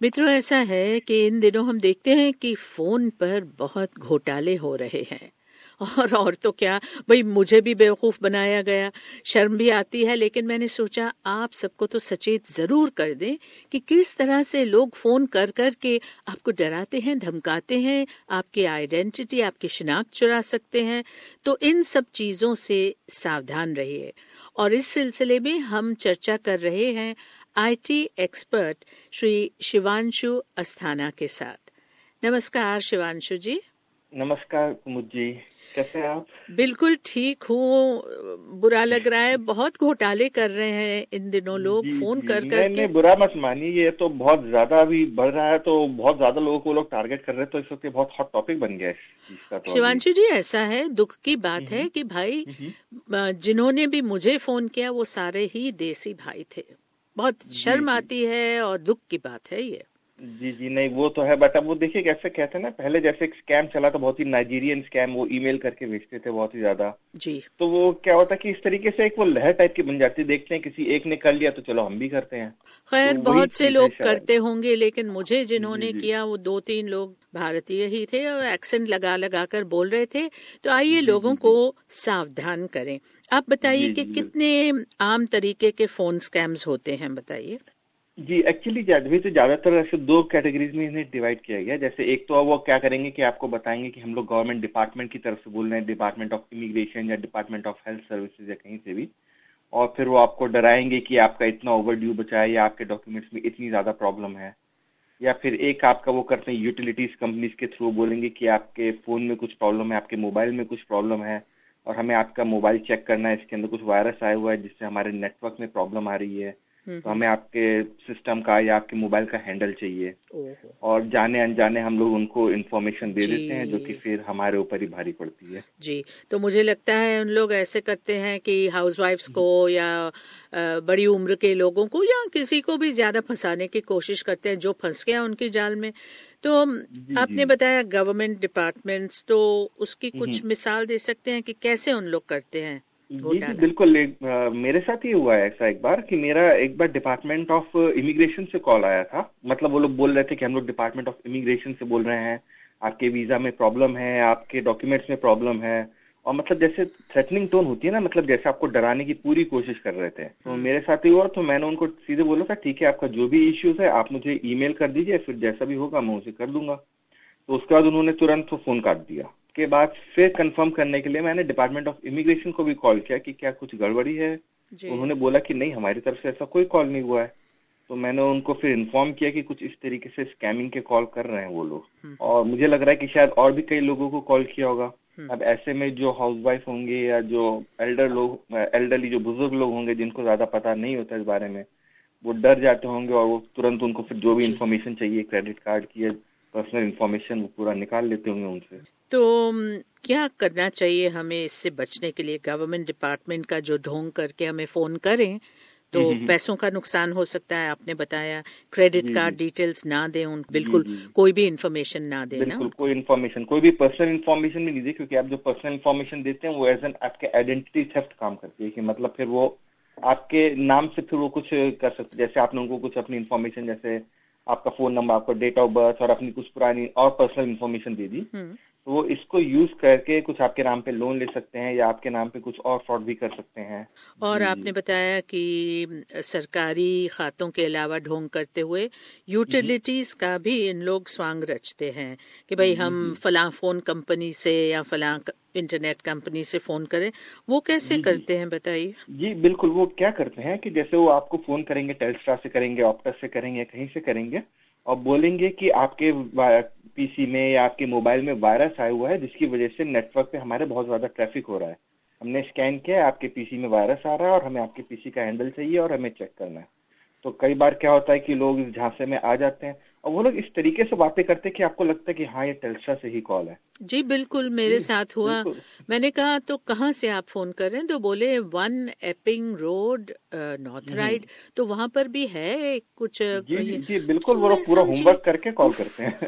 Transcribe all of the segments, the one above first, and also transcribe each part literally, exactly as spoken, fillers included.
मित्रों, ऐसा है कि इन दिनों हम देखते हैं कि फोन पर बहुत घोटाले हो रहे हैं। और और तो क्या, भाई मुझे भी बेवकूफ बनाया गया, शर्म भी आती है। लेकिन मैंने सोचा आप सबको तो सचेत जरूर कर दें कि किस तरह से लोग फोन कर कर के आपको डराते हैं, धमकाते हैं, आपकी आइडेंटिटी, आपकी शिनाख्त चुरा सकते हैं। तो इन सब चीजों से सावधान रहिए। और इस सिलसिले में हम चर्चा कर रहे हैं आईटी एक्सपर्ट श्री शिवांशु अस्थाना के साथ। नमस्कार शिवांशु जी। नमस्कार कुमुद जी, कैसे हैं आप? बिल्कुल ठीक हूँ। बुरा लग रहा है, बहुत घोटाले कर रहे हैं इन दिनों लोग जी फोन जी, कर कर नहीं के। नहीं, बुरा मत मानिए, ये तो बहुत ज्यादा अभी बढ़ रहा है, तो बहुत ज्यादा लोगों को लोग टारगेट कर रहे हैं, तो इस वक्त ये बहुत हॉट टॉपिक बन गया है इस चीज का तो अभी। शिवांशु जी, ऐसा है, दुख की बात हम्म है कि भाई हम्म, अ, जिन्होंने भी मुझे फोन किया वो सारे ही देसी भाई थे। बहुत जी शर्म जी आती है और दुख की बात है ये। जी जी, नहीं वो तो है, बट अब वो देखिए कैसे कहते हैं ना, पहले जैसे एक स्कैम चला था, बहुत ही नाइजीरियन स्कैम, वो ईमेल करके भेजते थे बहुत ही ज्यादा। जी। तो वो क्या होता कि इस तरीके से एक वो लहर टाइप की बन जाती है, देखते हैं किसी एक ने कर लिया तो चलो हम भी करते हैं। तो खैर, वही बहुत से चीज है लोग शायद। करते होंगे, लेकिन मुझे जी जिन्होंने जी किया वो दो तीन लोग भारतीय ही थे और एक्सेंट लगा लगा कर बोल रहे थे। तो आइए जी लोगों जी को जी सावधान करें। आप बताइए जी कि जी कितने आम तरीके के फोन स्कैम्स होते हैं, बताइए। जी, एक्चुअली अभी तो ज्यादातर ऐसे दो कैटेगरीज में इन्हें डिवाइड किया गया है। जैसे एक तो वो क्या करेंगे कि आपको बताएंगे कि हम लोग गवर्नमेंट डिपार्टमेंट की तरफ से बोल रहे हैं, डिपार्टमेंट ऑफ इमिग्रेशन या डिपार्टमेंट ऑफ हेल्थ सर्विसेज या कहीं से भी, और फिर वो आपको डराएंगे कि आपका इतना ओवर ड्यू बचा है या आपके डॉक्यूमेंट्स में इतनी ज्यादा प्रॉब्लम है। या फिर एक आपका वो करते हैं यूटिलिटीज कंपनीज के थ्रू, बोलेंगे कि आपके फोन में कुछ प्रॉब्लम है, आपके मोबाइल में कुछ प्रॉब्लम है, और हमें आपका मोबाइल चेक करना है, इसके अंदर कुछ वायरस आया हुआ है जिससे हमारे नेटवर्क में प्रॉब्लम आ रही है, हम्म तो हम्म। हमें आपके सिस्टम का या आपके मोबाइल का हैंडल चाहिए। ओहो। और जाने अनजाने हम लोग उनको इन्फॉर्मेशन दे देते हैं, जो कि जी फिर हमारे ऊपर ही भारी पड़ती है। जी। तो मुझे लगता है उन लोग ऐसे करते हैं कि हाउसवाइफ्स को या अ, बड़ी उम्र के लोगों को या किसी को भी ज्यादा फंसाने की कोशिश करते हैं जो फंस गया उनकी जाल में। तो अम, जी जी आपने बताया गवर्नमेंट डिपार्टमेंट्स, तो उसकी हम्म, कुछ मिसाल दे सकते हैं कि कैसे उन लोग करते हैं जी जी घोटाला। बिल्कुल। एक, अ, मेरे साथ ही हुआ है ऐसा एक बार कि मेरा एक बार डिपार्टमेंट ऑफ इमिग्रेशन से कॉल आया था। मतलब वो लोग बोल रहे थे कि हम लोग डिपार्टमेंट ऑफ इमिग्रेशन से बोल रहे हैं, आपके वीजा में प्रॉब्लम है, आपके डॉक्यूमेंट्स में प्रॉब्लम है। और मतलब जैसे थ्रेटनिंग टोन होती है ना, मतलब जैसे आपको डराने की पूरी कोशिश कर रहे थे। तो हम्म मेरे साथ ही हुआ, तो मैंने उनको सीधे बोला था ठीक है, आपका जो भी इश्यूज है आप मुझे ईमेल कर दीजिए, फिर जैसा भी होगा मैं उसे कर दूंगा। तो उसके बाद उन्होंने तुरंत वो फोन काट दिया। के बाद फिर कंफर्म करने के लिए मैंने डिपार्टमेंट ऑफ इमिग्रेशन को भी कॉल किया कि क्या कुछ गड़बड़ी है। तो जी। उन्होंने बोला कि नहीं, हमारी तरफ से ऐसा कोई कॉल नहीं हुआ है। तो मैंने उनको फिर इन्फॉर्म किया कि कुछ इस तरीके से स्कैमिंग के कॉल कर रहे हैं वो लोग। हम्म हम्म और मुझे लग रहा है कि शायद और भी कई लोगों को कॉल किया होगा। हम्म। अब ऐसे में जो हाउसवाइफ होंगे या जो एल्डर लोग, एल्डरली जो बुजुर्ग लोग होंगे जिनको ज्यादा पता नहीं होता इस बारे में, वो डर जाते होंगे और वो तुरंत उनको फिर जो भी जी। इंफॉर्मेशन चाहिए, क्रेडिट कार्ड की या पर्सनल इंफॉर्मेशन, वो पूरा निकाल लेते होंगे उनसे। तो अम, क्या करना चाहिए हमें इससे बचने के लिए? गवर्नमेंट डिपार्टमेंट का जो ढोंग करके हमें फोन करें तो हम्म, हम्म, हम्म। पैसों का नुकसान हो सकता है, आपने बताया। क्रेडिट जी कार्ड जी डिटेल्स ना दें उन, जी बिल्कुल जी कोई भी इंफॉर्मेशन ना देना बिल्कुल, उनको। कोई इन्फॉर्मेशन, कोई भी पर्सनल इन्फॉर्मेशन भी नहीं दी, क्योंकि आप जो पर्सनल इन्फॉर्मेशन देते हैं वो एज एन आपके आइडेंटिटी थेफ्ट काम करती है। कि मतलब फिर वो आपके नाम से फिर वो कुछ कर सकते, जैसे आपने उनको कुछ अपनी इन्फॉर्मेशन, जैसे आपका फोन नंबर, आपका डेट ऑफ बर्थ और अपनी कुछ पुरानी और पर्सनल इन्फॉर्मेशन दे दी, हम्म। तो वो इसको यूज करके कुछ आपके नाम पे लोन ले सकते हैं या आपके नाम पे कुछ और फ्रॉड भी कर सकते हैं। और जी जी आपने बताया कि अ, सरकारी खातों के अलावा ढोंग करते हुए हम्म, यूटिलिटीज का भी इन लोग स्वांग रचते हैं कि भाई जी हम जी फलां फोन कंपनी से या फलां क- इंटरनेट कंपनी से फोन करें। वो कैसे जी जी करते हैं, बताइए। जी बिल्कुल। वो क्या करते हैं कि जैसे वो आपको फोन करेंगे, टेलस्ट्रा से करेंगे, ऑप्टस से करेंगे, कहीं से करेंगे, और बोलेंगे कि आपके पीसी में या आपके मोबाइल में वायरस आया हुआ है जिसकी वजह से नेटवर्क पे हमारे बहुत ज्यादा ट्रैफिक हो रहा है। हमने स्कैन किया है, आपके पीसी में वायरस आ रहा है और हमें आपके पीसी का हैंडल चाहिए और हमें चेक करना है। तो कई बार क्या होता है कि लोग इस झांसे में आ जाते हैं और वो लोग इस तरीके से बातें करते हैं कि आपको लगता है कि हाँ, ये टेलस्ट्रा से ही कॉल है। जी बिल्कुल, मेरे जी साथ हुआ। बिल्कुल। मैंने कहा तो कहाँ से आप फोन कर रहे हैं? तो बोले one Epping Road, North hmm, Ryde. तो वहां पर भी है कुछ अ, जी जी ये। जी बिल्कुल, तो वो मैं लोग पूरा समझी, होमवर्क करके कॉल उफ। करते हैं।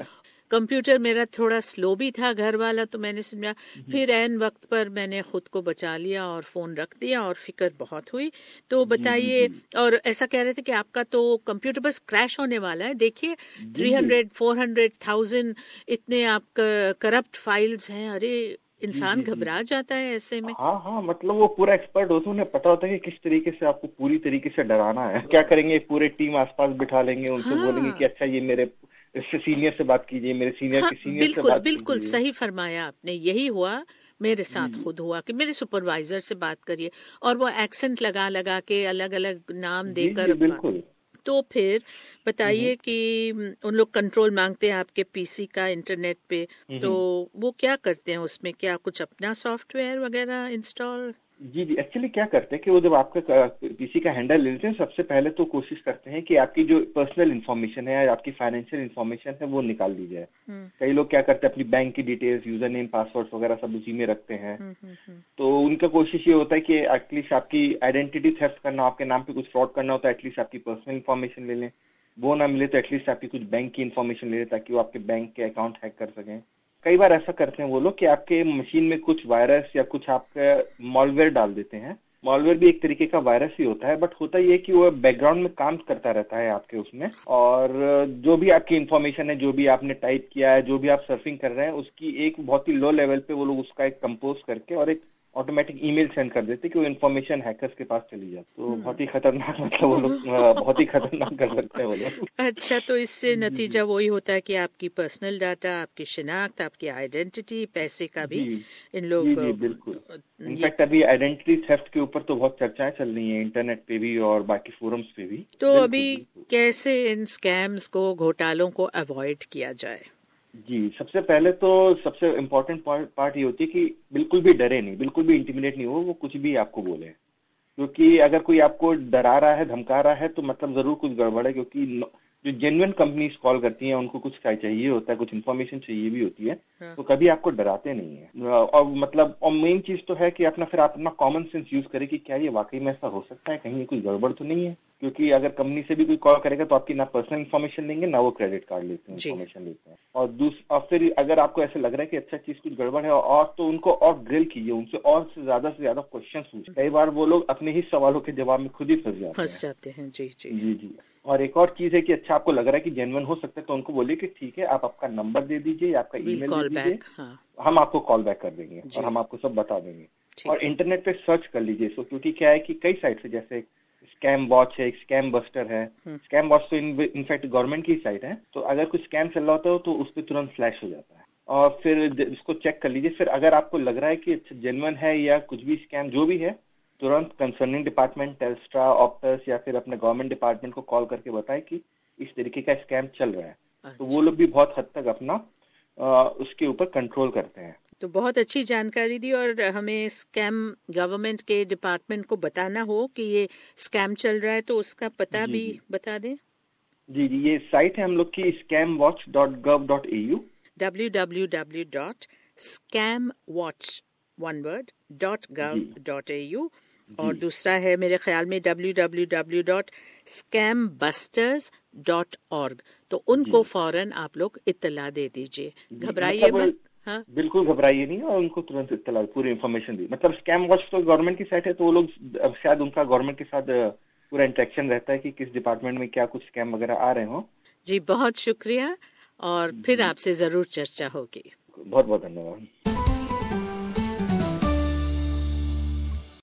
कंप्यूटर मेरा थोड़ा स्लो भी था घर वाला, तो मैंने समझा, फिर ऐन वक्त पर मैंने खुद को बचा लिया और फोन रख दिया और फिक्र बहुत हुई। तो जी जी बताइए, जी और ऐसा कह रहे थे कि आपका तो कंप्यूटर बस क्रैश होने वाला है। देखिए, जी थ्री जी हंड्रेड फोर हंड्रेड थाउजेंड इतने आपका करप्ट फाइल्स हैं। अरे, जी इंसान जी जी घबरा जाता है ऐसे में। हाँ हाँ, मतलब वो पूरा एक्सपर्ट होते हैं, उन्हें पता होता है कि किस तरीके से आपको पूरी तरीके से डराना है। क्या करेंगे, पूरे टीम आसपास बिठा लेंगे, उनसे बोलेंगे कि हाँ अच्छा ये मेरे इससे सीनियर से बात कीजिए, मेरे सीनियर हाँ, के सीनियर से बिल्कुल बात बिल्कुल कीजिए। सही फरमाया आपने। यही हुआ, मेरे जी साथ जी खुद हुआ कि मेरे सुपरवाइजर से बात करिए, और वो एक्सेंट लगा लगा के अलग अलग नाम जी जी देकर बात। बिल्कुल। तो फिर हम्म बताइए कि हम्म, उन लोग कंट्रोल मांगते हैं आपके पीसी का इंटरनेट पे, तो हम्म वो क्या करते हैं उसमें? क्या कुछ अपना सॉफ्टवेयर वगैरह इंस्टॉल? जी जी एक्चुअली क्या करते हैं कि वो जब आपका पीसी का हैंडल ले लेते हैं, सबसे पहले तो कोशिश करते हैं कि आपकी जो पर्सनल इन्फॉर्मेशन है या आपकी फाइनेंशियल इन्फॉर्मेशन है वो निकाल ली जाए। हम्म कई लोग क्या करते हैं, अपनी बैंक की डिटेल्स, यूजर नेम, पासवर्ड वगैरह सब उसी में रखते हैं। हम्म हम्म हम्म तो उनका कोशिश ये होता है कि एटलीस्ट आपकी आइडेंटिटी थेफ्ट करना, आपके नाम पे कुछ फ्रॉड करना होता है, एटलीस्ट आपकी पर्सनल इन्फॉर्मेशन ले लें। वो ना मिले तो एटलीस्ट आपकी कुछ बैंक की इन्फॉर्मेशन ले लें, ताकि वो आपके बैंक के अकाउंट हैक कर सकें। कई बार ऐसा करते हैं वो लोग कि आपके मशीन में कुछ वायरस या कुछ आपका मॉलवेयर डाल देते हैं। मॉलवेयर भी एक तरीके का वायरस ही होता है, बट होता ये है कि वो बैकग्राउंड में काम करता रहता है आपके उसमें, और जो भी आपकी इन्फॉर्मेशन है, जो भी आपने टाइप किया है, जो भी आप सर्फिंग कर रहे हैं, उसकी एक बहुत ही लो लेवल पे वो लोग उसका एक कंपोज करके और एक ऑटोमेटिक ईमेल सेंड कर देते कि वो इन्फॉर्मेशन हैकर्स के पास चली जाती। तो बहुत ही खतरनाक, मतलब वो लोग अ, बहुत ही खतरनाक कर सकते हैं वो लोग। अच्छा, तो इससे जी नतीजा जी वही होता है कि आपकी पर्सनल डाटा, आपकी शिनाख्त, आपकी आइडेंटिटी, पैसे का जी भी इन जी लोग जी बिल्कुल। अ, ये। इनफैक्ट अभी आइडेंटिटी थेफ्ट के ऊपर तो बहुत चर्चाएं चल रही हैं इंटरनेट पे भी और बाकी फोरम्स पे भी। तो अभी बिल्कुल बिल्कुल। कैसे इन स्कैम्स को, घोटालों को अवॉइड किया जाए? जी, सबसे पहले तो सबसे इम्पोर्टेंट पार्ट ये होती है कि बिल्कुल भी डरे नहीं, बिल्कुल भी इंटिमिडेट नहीं हो वो कुछ भी आपको बोले। क्योंकि अगर कोई आपको डरा रहा है, धमका रहा है, तो मतलब जरूर कुछ गड़बड़ है। क्योंकि न- जो जेन्युइन कंपनीज कॉल करती हैं, उनको कुछ चाहिए होता है, कुछ इन्फॉर्मेशन चाहिए भी होती है, हाँ। तो कभी आपको डराते नहीं है। और मतलब और मेन चीज तो है कि अपना फिर आप अपना कॉमन सेंस यूज करें कि क्या ये वाकई में ऐसा हो सकता है, कहीं ये कोई गड़बड़ तो नहीं है। क्योंकि अगर कंपनी से भी कोई कॉल करेगा तो आपकी ना पर्सनल इन्फॉर्मेशन लेंगे, ना वो क्रेडिट कार्ड लेते हैं, जी। इन्फॉर्मेशन लेते हैं। और दूस और फिर अगर आपको ऐसे लग रहा है कि अच्छा चीज कुछ गड़बड़ है, और तो उनको और ग्रिल कीजिए, उनसे और से ज्यादा से ज्यादा क्वेश्चन पूछिए। कई बार वो लोग अपने ही सवालों के जवाब में खुद ही फंस जाते फंस हैं। जाते हैं। जी जी। जी जी। और एक और चीज है कि अच्छा आपको लग रहा है कि जेन्युइन हो सकता है, तो उनको बोलिए कि ठीक है, आप आपका नंबर दे दीजिए या आपका विल ईमेल दे कॉल दीजिए, बैक। हाँ। हम आपको कॉल बैक कर देंगे और जी। हम आपको सब बता देंगे। ठीक और है। इंटरनेट पे सर्च कर लीजिए इसको, क्योंकि क्या है कि कई साइट से, जैसे स्कैम वॉच है, एक स्कैम बस्टर है। हम्म स्कैम वॉच तो इनफैक्ट गवर्नमेंट की साइट है, तो अगर कुछ स्कैम चल रहा होता है तो उस पर तुरंत फ्लैश हो जाता है। और फिर ज- उसको चेक कर लीजिए। फिर अगर आपको लग रहा है कि जेन्युइन है या कुछ भी स्कैम जो भी है, तुरंत कंसर्निंग डिपार्टमेंट, टेल्स्ट्रा, ऑप्टस या फिर अपने गवर्नमेंट डिपार्टमेंट को कॉल करके बताएं कि इस तरीके का स्कैम चल रहा है। तो वो अच्छा, लोग भी बहुत हद तक अपना अ, उसके ऊपर कंट्रोल करते हैं। तो बहुत अच्छी जानकारी दी। और हमें स्कैम, गवर्नमेंट के डिपार्टमेंट को बताना हो कि ये स्कैम चल रहा है, तो उसका पता जी भी जी बता दें। जी जी ये साइट है हम लोग की scam watch dot gov dot A U. W W W dot scam watch, one word, dot जी गव डॉट ए यू। जी और दूसरा है मेरे ख्याल में W W W dot scam busters dot org. तो जी उनको फौरन आप लोग इत्तला दे दीजिए, जी घबराइए मतलब मत। हाँ। बिल्कुल घबराइए नहीं, और उनको तुरंत इत्तला, पूरी इन्फॉर्मेशन दी। मतलब स्कैम वॉच तो गवर्नमेंट की साइट है, तो वो लोग अब शायद उनका गवर्नमेंट के साथ अ, पूरा इंटरेक्शन रहता है कि किस डिपार्टमेंट में क्या कुछ स्कैम वगैरह आ रहे हो। जी, बहुत शुक्रिया, और फिर जी आपसे जरूर चर्चा होगी। बहुत बहुत धन्यवाद।